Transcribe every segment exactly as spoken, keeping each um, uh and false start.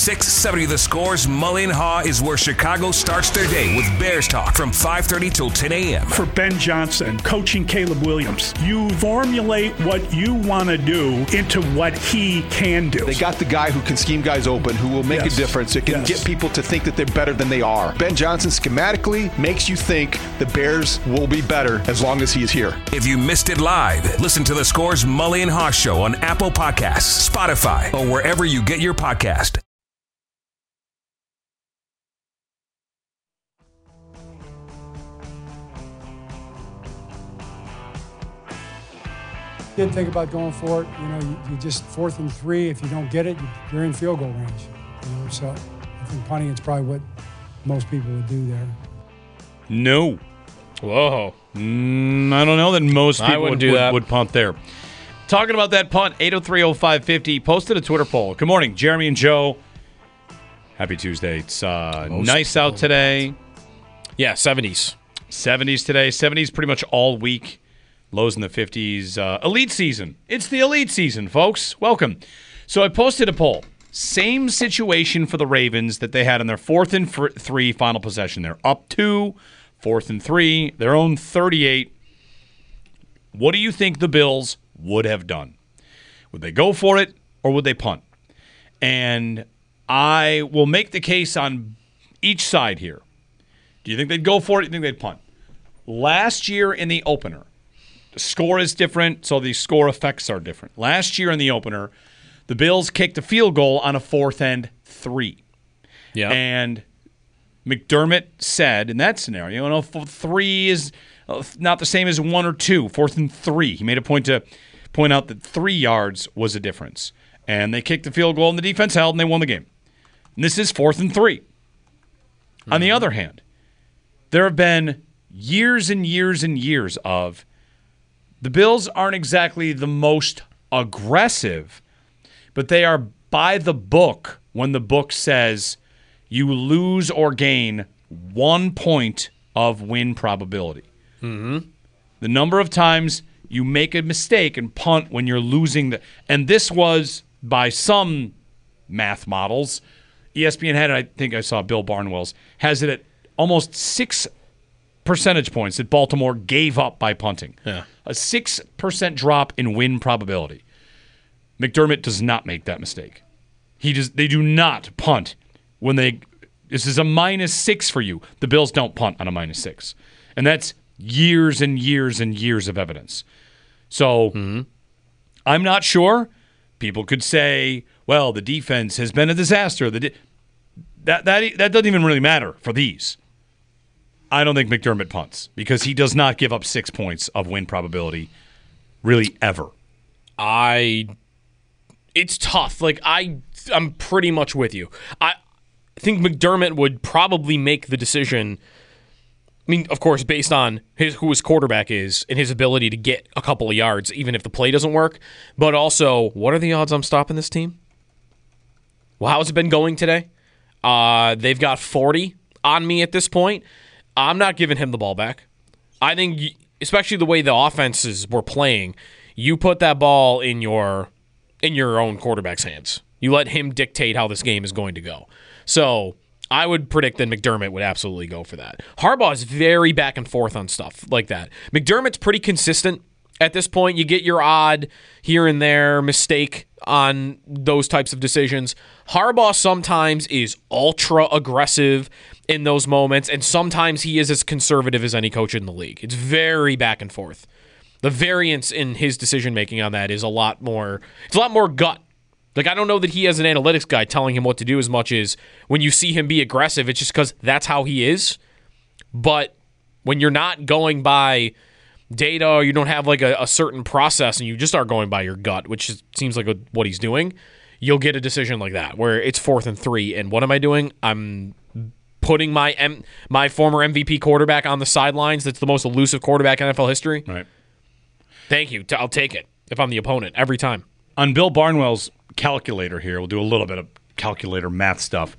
six seventy The Score's Mully and Haw is where Chicago starts their day with Bears talk from five thirty till ten a.m. For Ben Johnson, coaching Caleb Williams, you formulate what you want to do into what he can do. They got the guy who can scheme guys open, who will make yes. a difference. It can yes. get people to think that they're better than they are. Ben Johnson schematically makes you think the Bears will be better as long as he is here. If you missed it live, listen to The Score's Mully and Haw Show on Apple Podcasts, Spotify, or wherever you get your podcast. Didn't think about going for it. You know, you, you just fourth and three. If you don't get it, you're in field goal range. You know, so I think punting is probably what most people would do there. No. Whoa. Mm, I don't know that most people would, do would, that. would punt there. Talking about that punt, eight oh three oh five fifty, posted a Twitter poll. Good morning, Jeremy and Joe. Happy Tuesday. It's uh, nice out today. Yeah, seventies. seventies today. seventies pretty much all week. Lows in the fifties. Uh, elite season. It's the elite season, folks. Welcome. So I posted a poll. Same situation for the Ravens that they had in their fourth and fr- three final possession. They're up two, fourth and three, their own thirty-eight. What do you think the Bills would have done? Would they go for it or would they punt? And I will make the case on each side here. Do you think they'd go for it or do you think they'd punt? Last year in the opener, the score is different, so the score effects are different. Last year in the opener, the Bills kicked a field goal on a fourth and three. Yeah. And McDermott said in that scenario, you know, three is not the same as one or two, fourth and three. He made a point to point out that three yards was a difference. And they kicked the field goal, and the defense held, and they won the game. And this is fourth and three. Mm-hmm. On the other hand, there have been years and years and years of the Bills aren't exactly the most aggressive, but they are by the book when the book says you lose or gain one point of win probability. Mm-hmm. The number of times you make a mistake and punt when you're losing. the, And this was, by some math models, E S P N had, I think I saw Bill Barnwell's, has it at almost six percentage points that Baltimore gave up by punting. Yeah. A six percent drop in win probability. McDermott does not make that mistake. He does. They do not punt when they. This is a minus six for you. The Bills don't punt on a minus six, and that's years and years and years of evidence. So mm-hmm. I'm not sure. People could say, "Well, the defense has been a disaster." The di-. that that that doesn't even really matter for these. I don't think McDermott punts because he does not give up six points of win probability, really ever. I, it's tough. Like I, I'm pretty much with you. I think McDermott would probably make the decision. I mean, of course, based on his who his quarterback is and his ability to get a couple of yards, even if the play doesn't work. But also, what are the odds I'm stopping this team? Well, how's it been going today? Uh, they've got forty on me at this point. I'm not giving him the ball back. I think, especially the way the offenses were playing, you put that ball in your in your own quarterback's hands. You let him dictate how this game is going to go. So I would predict that McDermott would absolutely go for that. Harbaugh is very back and forth on stuff like that. McDermott's pretty consistent at this point. You get your odd here and there mistake on those types of decisions. Harbaugh sometimes is ultra aggressive in those moments, and sometimes he is as conservative as any coach in the league. It's very back and forth. The variance in his decision-making on that is a lot more, it's a lot more gut. Like, I don't know that he has an analytics guy telling him what to do as much as when you see him be aggressive, it's just because that's how he is. But when you're not going by data or you don't have like a, a certain process and you just are going by your gut, which is, seems like a, what he's doing, you'll get a decision like that where it's fourth and three. And what am I doing? I'm putting my M- my former M V P quarterback on the sidelines. That's the most elusive quarterback in N F L history. Right. Thank you. I'll take it if I'm the opponent every time. On Bill Barnwell's calculator here, we'll do a little bit of calculator math stuff.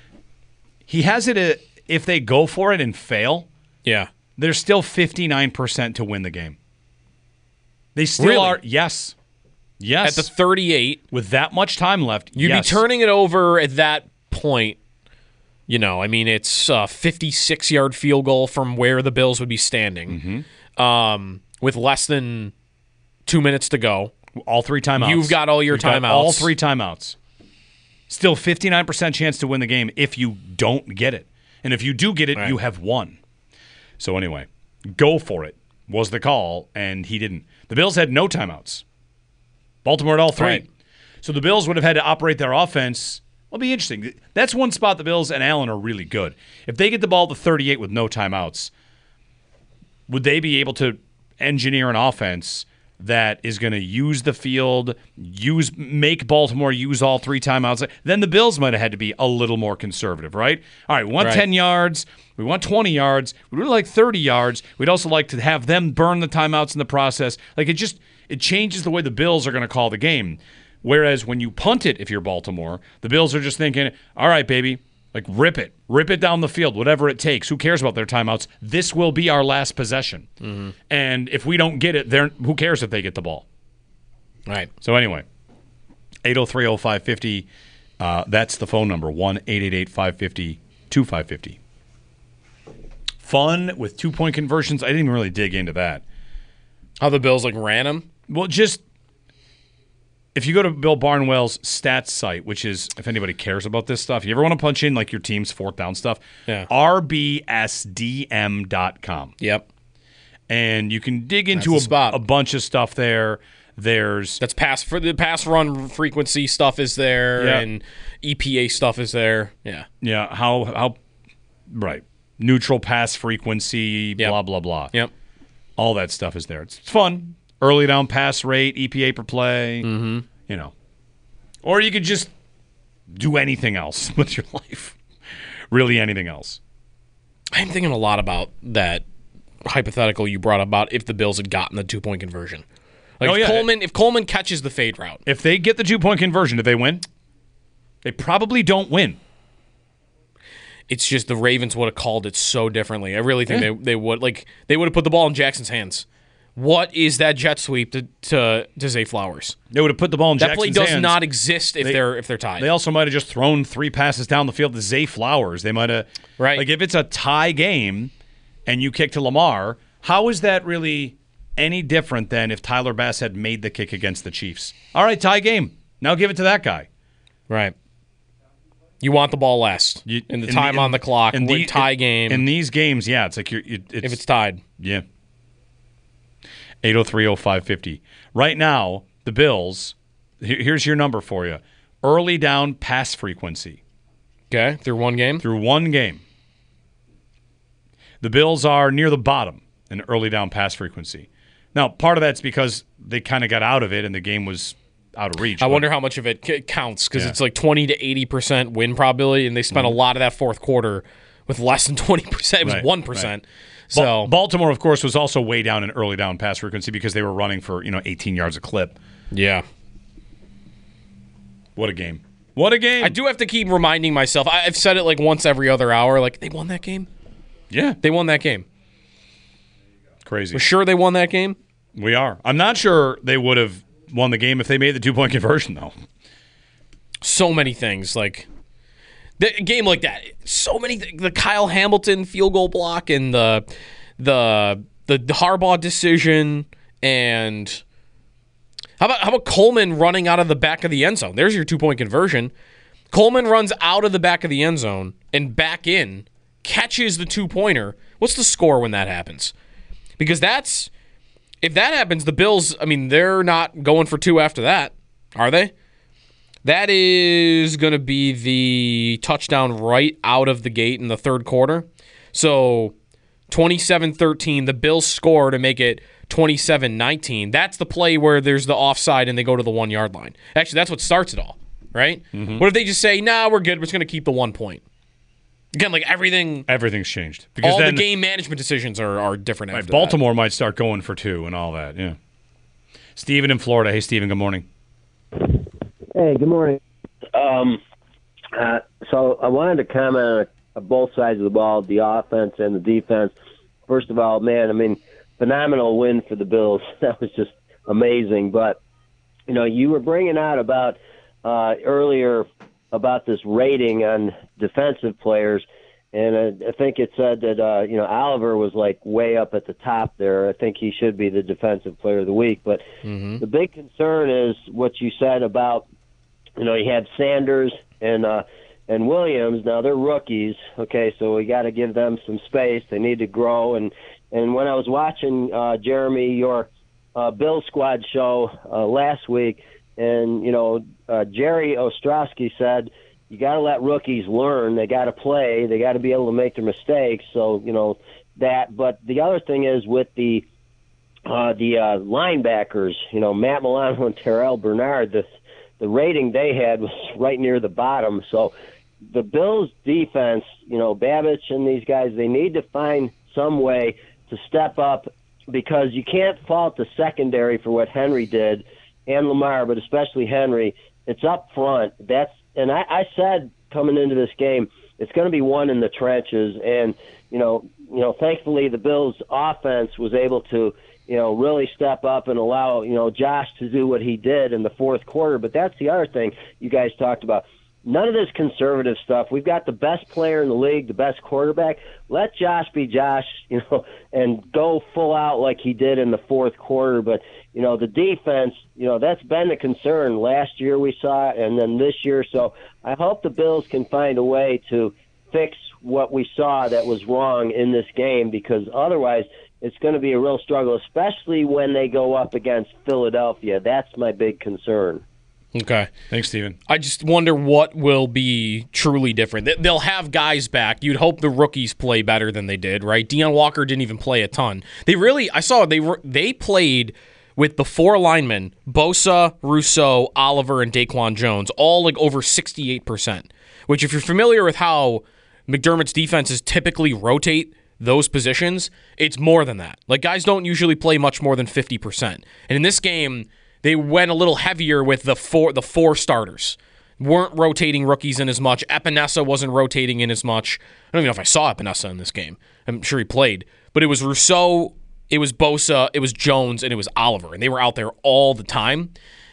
He has it a, if they go for it and fail, yeah, there's still fifty-nine percent to win the game. They still Really? are, yes. Yes. At the thirty-eight. With that much time left, You'd yes. be turning it over at that point. You know, I mean, it's a fifty-six-yard field goal from where the Bills would be standing Mm-hmm. um, with less than two minutes to go. All three timeouts. You've got all your You've got timeouts. all three timeouts. Still fifty-nine percent chance to win the game if you don't get it. And if you do get it, Right. you have won. So anyway, go for it was the call, and he didn't. The Bills had no timeouts. Baltimore had all three. Right. So the Bills would have had to operate their offense. It'll be interesting. That's one spot the Bills and Allen are really good. If they get the ball to thirty-eight with no timeouts, would they be able to engineer an offense that is going to use the field, use make Baltimore use all three timeouts? Then the Bills might have had to be a little more conservative, right? All right, we want Right. ten yards. We want twenty yards. We would like thirty yards. We'd also like to have them burn the timeouts in the process. Like it just it changes the way the Bills are going to call the game. Whereas when you punt it, if you're Baltimore, the Bills are just thinking, all right, baby, like rip it. Rip it down the field, whatever it takes. Who cares about their timeouts? This will be our last possession. Mm-hmm. And if we don't get it, they're, who cares if they get the ball? Right. So anyway, eight oh three oh five fifty, uh, that's the phone number, one eight eight eight five five zero two five five zero. Fun with two-point conversions. I didn't even really dig into that. How the Bills like ran them? Well, just if you go to Bill Barnwell's stats site, which is, if anybody cares about this stuff, you ever want to punch in like your team's fourth down stuff? Yeah. R B S D M dot com. Yep. And you can dig into That's the a, spot. a bunch of stuff there. There's That's pass for the pass run frequency stuff is there, Yeah. and E P A stuff is there. Yeah. yeah, how how right. Neutral pass frequency, Yep. blah blah blah. Yep. All that stuff is there. It's fun. Early down pass rate, E P A per play. Mm-hmm. You know. Or you could just do anything else with your life. Really anything else. I'm thinking a lot about that hypothetical you brought up about if the Bills had gotten the two point conversion. Like Oh, if yeah. Coleman if Coleman catches the fade route. If they get the two-point conversion, do they win? They probably don't win. It's just the Ravens would have called it so differently. I really think Yeah. they they would like they would have put the ball in Jackson's hands. What is that jet sweep to to, to Zay Flowers? They would have put the ball in That Jackson's play does hands. not exist if They- they, are if they're tied. They also might have just thrown three passes down the field to Zay Flowers. They might have, Right. Like if it's a tie game and you kick to Lamar, how is that really any different than if Tyler Bass had made the kick against the Chiefs? All right, tie game. Now give it to that guy. Right. You want the ball last. You, and the in time in- on the clock, in with the- tie in- game. In these games, yeah, it's like you're. It, it's, if it's tied. Yeah. eight oh three oh five fifty. Right now, the Bills, here- here's your number for you. Early down pass frequency Okay, through one game. through one game. The Bills are near the bottom in early down pass frequency. Now, part of that's because they kind of got out of it and the game was out of reach. I but- wonder how much of it c- counts because Yeah. it's like twenty to eighty percent win probability, and they spent a lot of that fourth quarter with less than twenty percent. It was Right, one percent. Ba- So Baltimore, of course, was also way down in early down pass frequency because they were running for, you know, eighteen yards a clip. yeah, What a game. What a game. I do have to keep reminding myself. I- I've said it like once every other hour. Like they won that game. Yeah. They won that game. Crazy. We're sure they won that game. We are. I'm not sure they would have won the game if they made the two-point conversion, though. So many things like. The a game like that, so many th- the Kyle Hamilton field goal block and the the the, the Harbaugh decision and how about how about Coleman running out of the back of the end zone? There's your two point conversion. Coleman runs out of the back of the end zone and back in, catches the two pointer. What's the score when that happens? Because that's if that happens, the Bills. I mean, they're not going for two after that, are they? That is going to be the touchdown right out of the gate in the third quarter. So twenty-seven thirteen, the Bills score to make it twenty-seven nineteen. That's the play where there's the offside and they go to the one-yard line. Actually, that's what starts it all, right? Mm-hmm. What if they just say, nah, we're good. We're just going to keep the one point. Again, like everything, Everything's changed. Because all then the game management decisions are, are different right, after Baltimore might start going for two and all that, yeah. Steven in Florida. Hey, Steven, good morning. Hey, good morning. Um, uh, so I wanted to comment on uh, both sides of the ball, the offense and the defense. First of all, man, I mean, phenomenal win for the Bills. That was just amazing. But you know, you were bringing out about uh, earlier about this rating on defensive players, and I, I think it said that, uh, you know, Oliver was like way up at the top there. I think he should be the defensive player of the week. But mm-hmm. the big concern is what you said about, you know, you had Sanders and uh, and Williams. Now they're rookies, okay, so we got to give them some space. They need to grow. And, and when I was watching, uh, Jeremy, your uh, Bill Squad show uh, last week, and, you know, uh, Jerry Ostrowski said, you got to let rookies learn. They got to play. They got to be able to make their mistakes. So, you know, that. But the other thing is with the uh, the uh, linebackers, you know, Matt Milano and Terrell Bernard, the, the rating they had was right near the bottom. So the Bills' defense, you know, Babich and these guys, they need to find some way to step up, because you can't fault the secondary for what Henry did and Lamar, but especially Henry. It's up front. That's And I, I said coming into this game, it's going to be one in the trenches. And, you know, you know, thankfully the Bills' offense was able to, you know, really step up and allow, you know, Josh to do what he did in the fourth quarter. But that's the other thing you guys talked about. None of this conservative stuff. We've got the best player in the league, the best quarterback. Let Josh be Josh, you know, and go full out like he did in the fourth quarter. But, you know, the defense, you know, that's been the concern. Last year we saw it, and then this year. So I hope the Bills can find a way to fix what we saw that was wrong in this game, because otherwise it's going to be a real struggle, especially when they go up against Philadelphia. That's my big concern. Okay. Thanks, Steven. I just wonder what will be truly different. They'll have guys back. You'd hope the rookies play better than they did, right? Deion Walker didn't even play a ton. They really, I saw they were, they played with the four linemen, Bosa, Rousseau, Oliver, and Daquan Jones, all like over sixty-eight percent, which if you're familiar with how McDermott's defenses typically rotate those positions, it's more than that. Like, guys don't usually play much more than fifty percent. And in this game, they went a little heavier with the four the four starters. Weren't rotating rookies in as much. Epinesa wasn't rotating in as much. I don't even know if I saw Epinesa in this game. I'm sure he played. But it was Rousseau, it was Bosa, it was Jones, and it was Oliver. And they were out there all the time.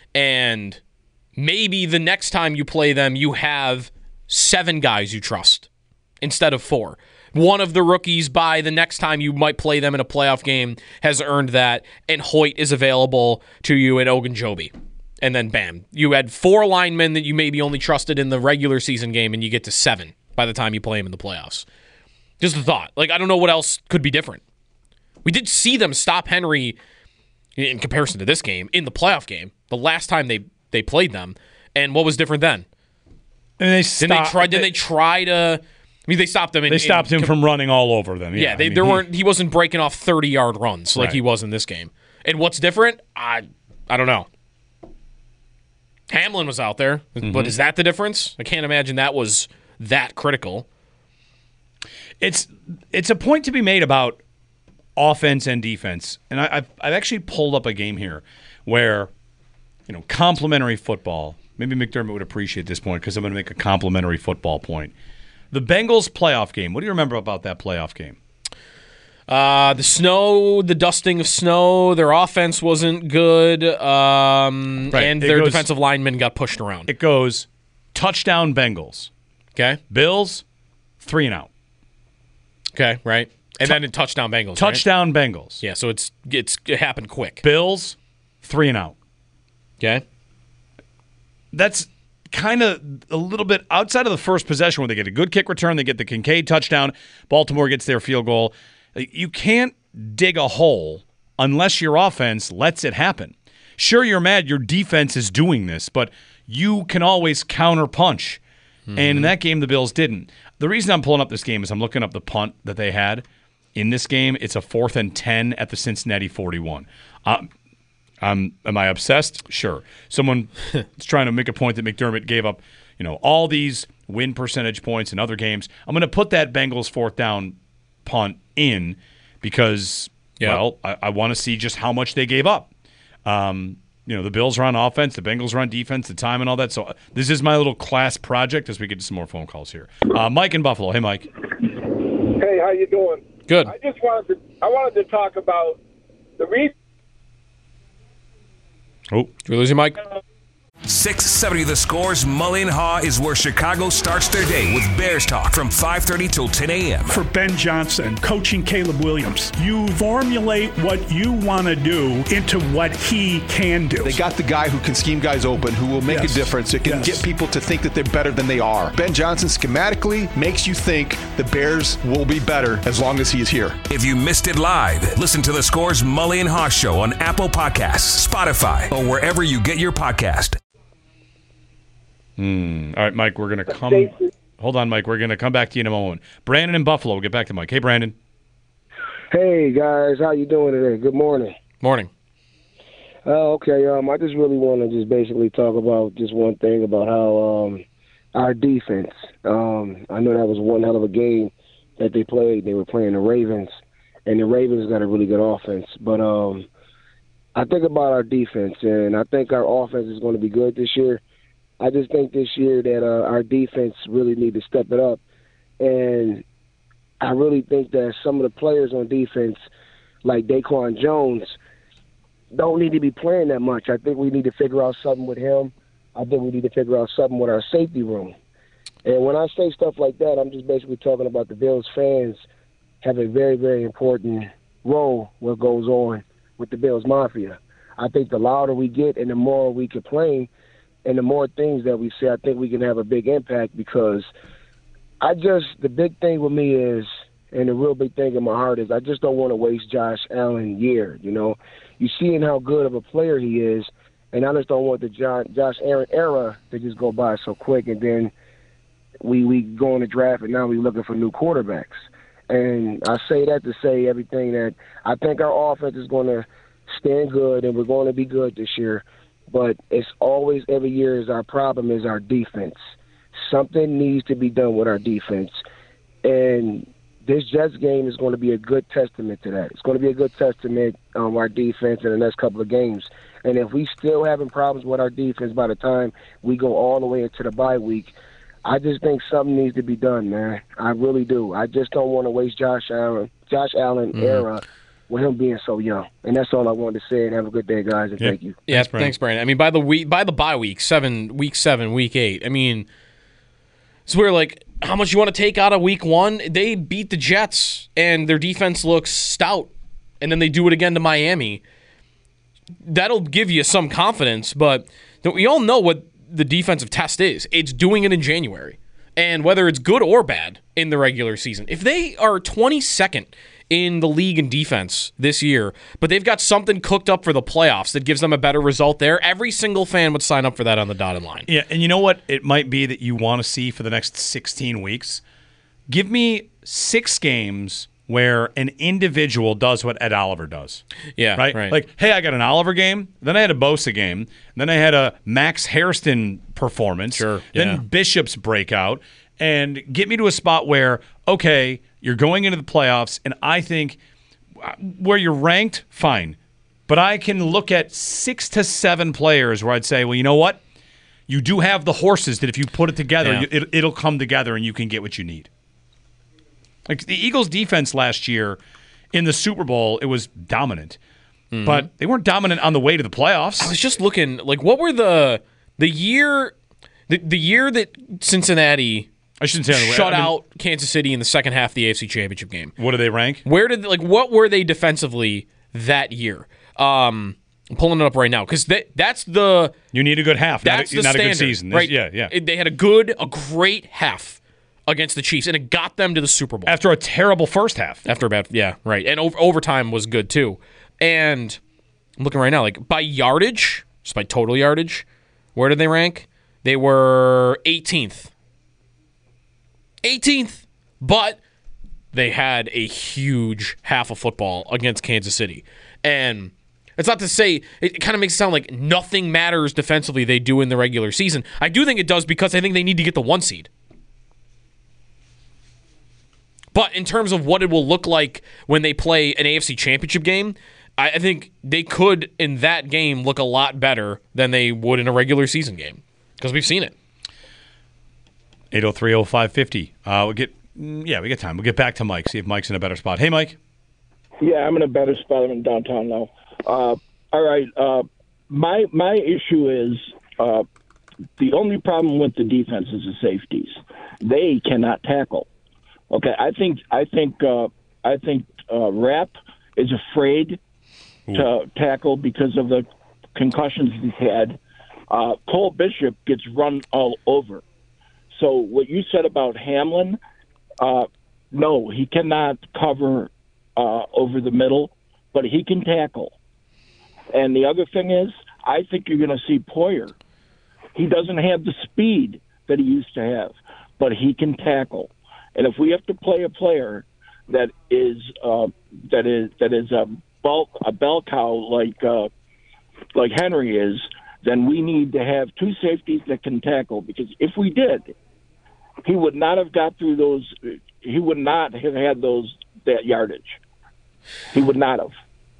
And maybe the next time you play them, you have seven guys you trust instead of four. One of the rookies by the next time you might play them in a playoff game has earned that, and Hoyt is available to you in Ogunjobi. And then, bam, you had four linemen that you maybe only trusted in the regular season game, and you get to seven by the time you play them in the playoffs. Just a thought. Like, I don't know what else could be different. We did see them stop Henry, in comparison to this game, in the playoff game, the last time they, they played them. And what was different then? And they stopped, didn't they try, didn't they try to... I mean, they stopped him. In, they stopped in, him from running all over them. Yeah, yeah they, I mean, there he, weren't. He wasn't breaking off thirty-yard runs like right. he was in this game. And what's different? I, I don't know. Hamlin was out there, mm-hmm. but is that the difference? I can't imagine that was that critical. It's it's a point to be made about offense and defense, and I, I've I've actually pulled up a game here where, you know, complimentary football. Maybe McDermott would appreciate this point because I'm going to make a complimentary football point. The Bengals playoff game. What do you remember about that playoff game? Uh, the snow, the dusting of snow. Their offense wasn't good, um, right. and it their goes, defensive linemen got pushed around. It goes touchdown Bengals. Okay. Bills, three and out. Okay, right. And T- then in touchdown Bengals. Touchdown right? Bengals. Yeah, so it's it's it happened quick. Bills, three and out. Okay. That's kind of a little bit outside of the first possession where they get a good kick return, they get the Kincaid touchdown, Baltimore gets their field goal. You can't dig a hole unless your offense lets it happen. Sure, you're mad your defense is doing this, but you can always counter punch. Mm-hmm. And in that game, the Bills didn't. The reason I'm pulling up this game is I'm looking up the punt that they had in this game. It's a fourth and ten at the Cincinnati forty-one. Um, Um, am I obsessed? Sure. Someone is trying to make a point that McDermott gave up, you know, all these win percentage points in other games. I'm going to put that Bengals fourth down punt in because, yeah. well, I, I want to see just how much they gave up. Um, you know, the Bills are on offense, the Bengals are on defense, the time and all that. So uh, this is my little class project as we get to some more phone calls here. Uh, Mike in Buffalo. Hey, Mike. Hey, how you doing? Good. I just wanted to I wanted to talk about the reason. Oh, did we lose you, Mike? six seventy The Score's Mully and Haw is where Chicago starts their day with Bears talk from five thirty till ten a.m. For Ben Johnson, coaching Caleb Williams, you formulate what you want to do into what he can do. They got the guy who can scheme guys open, who will make Yes. a difference. It can Yes. get people to think that they're better than they are. Ben Johnson schematically makes you think the Bears will be better as long as he is here. If you missed it live, listen to The Score's Mully and Haw Show on Apple Podcasts, Spotify, or wherever you get your podcast. Hmm. All right, Mike, we're going to come. Hold on, Mike. We're going to come back to you in a moment. Brandon in Buffalo. We'll get back to Mike. Hey, Brandon. Hey guys, how you doing today? Good morning. Morning. Uh, okay, um, I just really want to just basically talk about just one thing about how um, our defense. Um, I know that was one hell of a game that they played. They were playing the Ravens, and the Ravens got a really good offense. But um, I think about our defense, and I think our offense is going to be good this year. I just think this year that uh, our defense really need to step it up, and I really think that some of the players on defense, like Daquan Jones, don't need to be playing that much. I think we need to figure out something with him. I think we need to figure out something with our safety room. And when I say stuff like that, I'm just basically talking about the Bills fans have a very, very important role what goes on with the Bills Mafia. I think the louder we get and the more we complain and the more things that we say, I think we can have a big impact because I just, the big thing with me is, and the real big thing in my heart is I just don't want to waste Josh Allen's year, you know. You seeing how good of a player he is, and I just don't want the John, Josh Allen era to just go by so quick, and then we, we go in the draft, and now we're looking for new quarterbacks. And I say that to say everything that I think our offense is going to stand good, and we're going to be good this year. But it's always, every year, is our problem is our defense. Something needs to be done with our defense. And this Jets game is going to be a good testament to that. It's going to be a good testament on our defense in the next couple of games. And if we still having problems with our defense by the time we go all the way into the bye week, I just think something needs to be done, man. I really do. I just don't want to waste Josh Allen, Josh Allen mm-hmm. era with him being so young. And that's all I wanted to say, and have a good day, guys, and yeah. thank you. Yeah, thanks, Brandon. Thanks, Brandon. I mean, by the week, by the bye week, seven, week seven, week eight, I mean, it's where, like, how much you want to take out of week one? They beat the Jets, and their defense looks stout, and then they do it again to Miami. That'll give you some confidence, but we all know what the defensive test is. It's doing it in January, and whether it's good or bad in the regular season. If they are twenty-second in the league in defense this year, but they've got something cooked up for the playoffs that gives them a better result there, every single fan would sign up for that on the dotted line. Yeah, and you know what it might be that you want to see for the next sixteen weeks? Give me six games where an individual does what Ed Oliver does. Yeah, right? right. Like, hey, I got an Oliver game, then I had a Bosa game, then I had a Max Hairston performance, sure, then yeah. Bishop's breakout, and get me to a spot where, okay, you're going into the playoffs, and I think where you're ranked, fine. But I can look at six to seven players where I'd say, well, you know what? You do have the horses that if you put it together, yeah. it, it'll come together and you can get what you need. Like the Eagles' defense last year in the Super Bowl, it was dominant. Mm-hmm. But they weren't dominant on the way to the playoffs. I was just looking, like, what were the the year the, the year that Cincinnati I shouldn't say on the way. shut I mean, out Kansas City in the second half of the A F C Championship game? What do they rank? Where did like what were they defensively that year? Um, I'm pulling it up right now because that that's the you need a good half. That's not a, the not standard, a good season, right? Yeah, yeah. It, they had a good, a great half against the Chiefs, and it got them to the Super Bowl after a terrible first half. After about yeah, right, and over, overtime was good too. And I'm looking right now, like by yardage, just by total yardage, where did they rank? They were eighteenth. eighteenth, but they had a huge half of football against Kansas City. And it's not to say, it kind of makes it sound like nothing matters defensively they do in the regular season. I do think it does because I think they need to get the one seed. But in terms of what it will look like when they play an A F C Championship game, I think they could, in that game, look a lot better than they would in a regular season game because we've seen it. eight oh three oh five fifty. Uh, we'll get, yeah, we get time. We'll get back to Mike, see if Mike's in a better spot. Hey, Mike. Yeah, I'm in a better spot. I'm in downtown now. Uh, all right. Uh, my my issue is uh, the only problem with the defense is the safeties. They cannot tackle. Okay, I think I think uh, I think uh, Rapp is afraid Ooh. to tackle because of the concussions he's had. Uh, Cole Bishop gets run all over. So what you said about Hamlin, uh, no, he cannot cover uh, over the middle, but he can tackle. And the other thing is, I think you're going to see Poyer. He doesn't have the speed that he used to have, but he can tackle. And if we have to play a player that is uh, that is that is a bell a bell cow like uh, like Henry is, then we need to have two safeties that can tackle. Because if we did, he would not have got through those. He would not have had those that yardage. He would not have.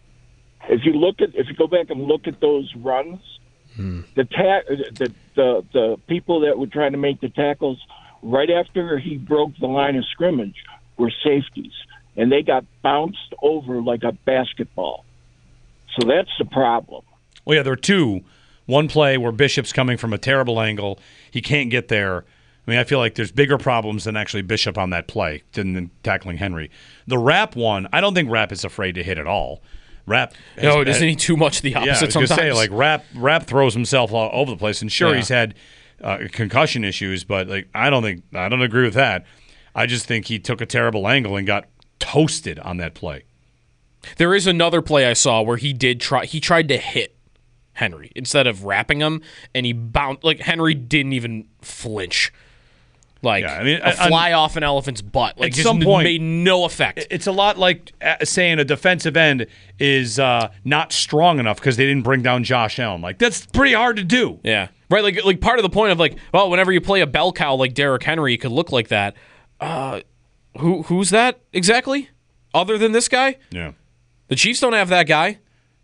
If you look at if you go back and look at those runs, hmm. the ta- the the the people that were trying to make the tackles right after he broke the line of scrimmage were safeties, and they got bounced over like a basketball. So that's the problem. Well, yeah, there are two. One play where Bishop's coming from a terrible angle. He can't get there. I mean, I feel like there's bigger problems than actually Bishop on that play than tackling Henry. The Rapp one, I don't think Rapp is afraid to hit at all. Rapp, no, isn't he too much the opposite? Yeah, I was sometimes. Gonna say like Rapp, Rapp throws himself all over the place, and sure yeah. he's had uh, concussion issues, but like I don't think I don't agree with that. I just think he took a terrible angle and got toasted on that play. There is another play I saw where he did try. He tried to hit Henry instead of wrapping him, and he bounced like Henry didn't even flinch. Like yeah, I mean, a fly on, off an elephant's butt. Like at just some point, made no effect. It's a lot like saying a defensive end is uh, not strong enough because they didn't bring down Josh Allen. Like that's pretty hard to do. Yeah, right. Like like part of the point of like, well, whenever you play a bell cow like Derrick Henry, it could look like that. Uh, who who's that exactly? Other than this guy? Yeah, the Chiefs don't have that guy.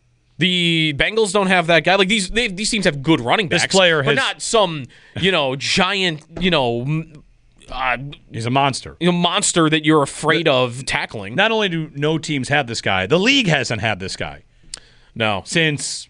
The Bengals don't have that guy. Like these, they, these teams have good running backs, this player but has, not some, you know, giant, you know, uh, he's a monster. You know, monster that you're afraid the, of tackling. Not only do no teams have this guy, the league hasn't had this guy. No, since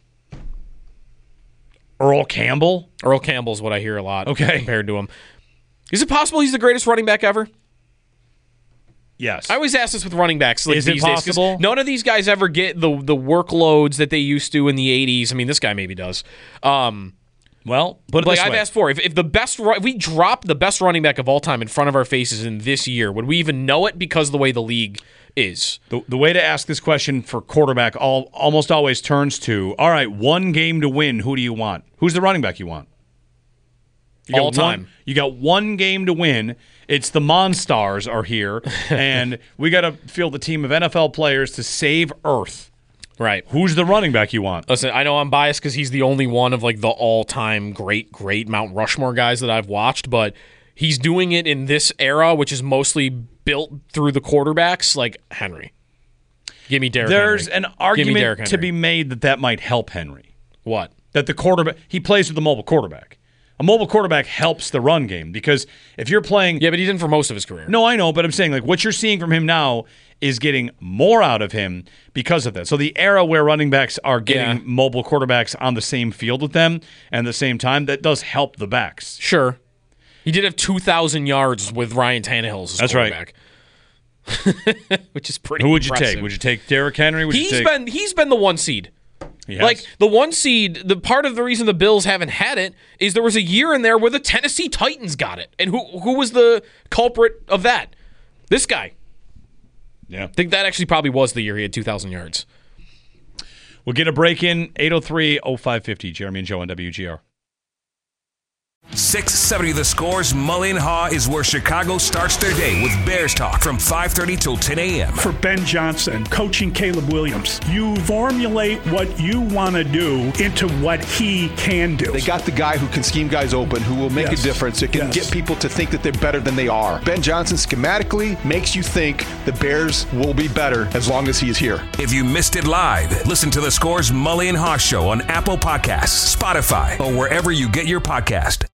Earl Campbell. Earl Campbell's what I hear a lot. Okay, compared to him, is it possible he's the greatest running back ever? Yes. I always ask this with running backs. Like Is it these possible? Days, none of these guys ever get the the workloads that they used to in the eighties. I mean, this guy maybe does. Um, well, but like I've way. asked for, if, if the best, if we drop the best running back of all time in front of our faces in this year, would we even know it because of the way the league is? The, the way to ask this question for quarterback all almost always turns to, all right, one game to win. Who do you want? Who's the running back you want? You all time. One, you got one game to win. It's the Monstars are here, and we got to field a team of N F L players to save Earth. Right. Who's the running back you want? Listen, I know I'm biased because he's the only one of like the all-time great, great Mount Rushmore guys that I've watched, but he's doing it in this era, which is mostly built through the quarterbacks, like Henry. Give me Derrick There's Henry. an argument to be made that that might help Henry. What? That the quarterback, he plays with a mobile quarterback. A mobile quarterback helps the run game because if you're playing... Yeah, but he didn't for most of his career. No, I know, but I'm saying like what you're seeing from him now is getting more out of him because of that. So the era where running backs are getting yeah. mobile quarterbacks on the same field with them and at the same time, that does help the backs. Sure. He did have two thousand yards with Ryan Tannehill as his That's quarterback. Right. Which is pretty Who would impressive. you take? Would you take Derrick Henry? Would he's you take... been He's been the one seed. Like, the one seed, the part of the reason the Bills haven't had it is there was a year in there where the Tennessee Titans got it. And who who was the culprit of that? This guy. Yeah. I think that actually probably was the year he had two thousand yards. We'll get a break in. eight oh three oh five fifty. Jeremy and Joe on W G R. six seventy The Score's Mully and Haw is where Chicago starts their day with Bears talk from five thirty till ten a.m. For Ben Johnson, coaching Caleb Williams, you formulate what you want to do into what he can do. They got the guy who can scheme guys open, who will make yes. a difference. It can yes. get people to think that they're better than they are. Ben Johnson schematically makes you think the Bears will be better as long as he is here. If you missed it live, listen to The Score's Mully and Haw Show on Apple Podcasts, Spotify, or wherever you get your podcast.